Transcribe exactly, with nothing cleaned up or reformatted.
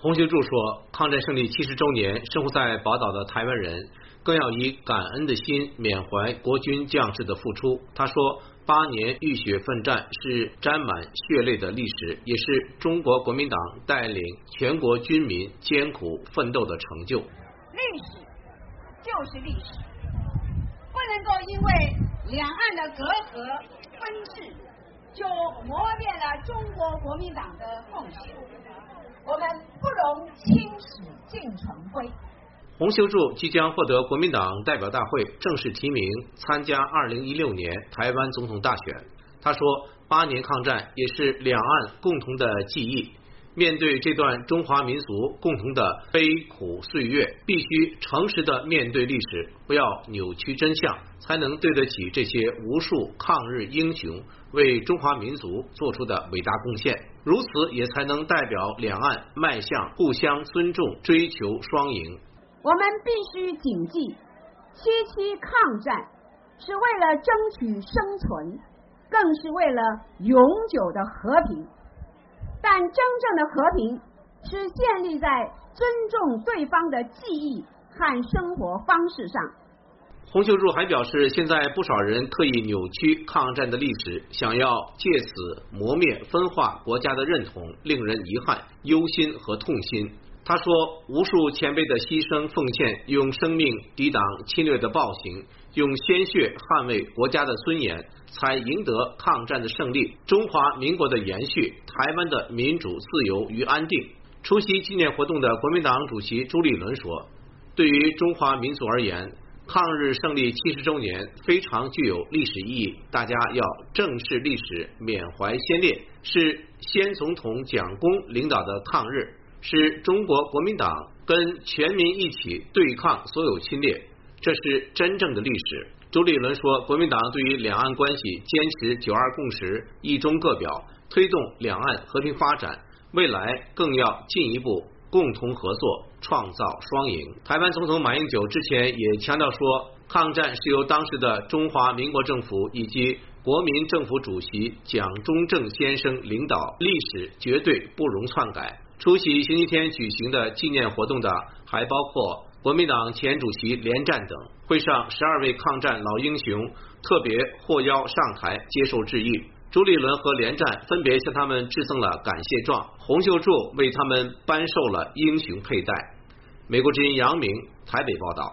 洪秀柱说，抗战胜利七十周年，生活在宝岛的台湾人更要以感恩的心缅怀国军将士的付出。他说，八年浴血奋战是沾满血泪的历史，也是中国国民党带领全国军民艰苦奋斗的成就。 历史就是历史，不能够因为两岸的隔阂分治，就磨灭了中国国民党的奉献。我们不容青史尽成灰。 洪秀柱即将获得国民党代表大会正式提名参加二零一六年台湾总统大选。他说，八年抗战也是两岸共同的记忆。面对这段中华民族共同的悲苦岁月，必须诚实的面对历史，不要扭曲真相，才能对得起这些无数抗日英雄为中华民族做出的伟大贡献。如此也才能代表两岸迈向互相尊重、追求双赢。 我们必须谨记，七七抗战是为了争取生存，更是为了永久的和平。但真正的和平是建立在尊重对方的记忆和生活方式上。 洪秀柱还表示，现在不少人刻意扭曲抗战的历史，想要借此磨灭分化国家的认同，令人遗憾、忧心和痛心。他说，无数前辈的牺牲奉献，用生命抵挡侵略的暴行，用鲜血捍卫国家的尊严，才赢得抗战的胜利，中华民国的延续，台湾的民主自由与安定。出席纪念活动的国民党主席朱立伦说，对于中华民族而言，抗日胜利七十周年非常具有历史意义，大家要正视历史，缅怀先烈，是先总统蒋公领导的抗日，是中国国民党跟全民一起对抗所有侵略，这是真正的历史。朱立伦说，国民党对于两岸关系坚持九二共识、一中各表，推动两岸和平发展，未来更要进一步共同合作，创造双赢。台湾总统马英九之前也强调说，抗战是由当时的中华民国政府以及国民政府主席蒋中正先生领导，历史绝对不容篡改。出席星期天举行的纪念活动的还包括国民党前主席连战等。会上，十二位抗战老英雄特别获邀上台接受致意。朱立伦和连战分别向他们致赠了感谢状，洪秀柱为他们颁授了英雄佩戴。美国之音杨明台北报道。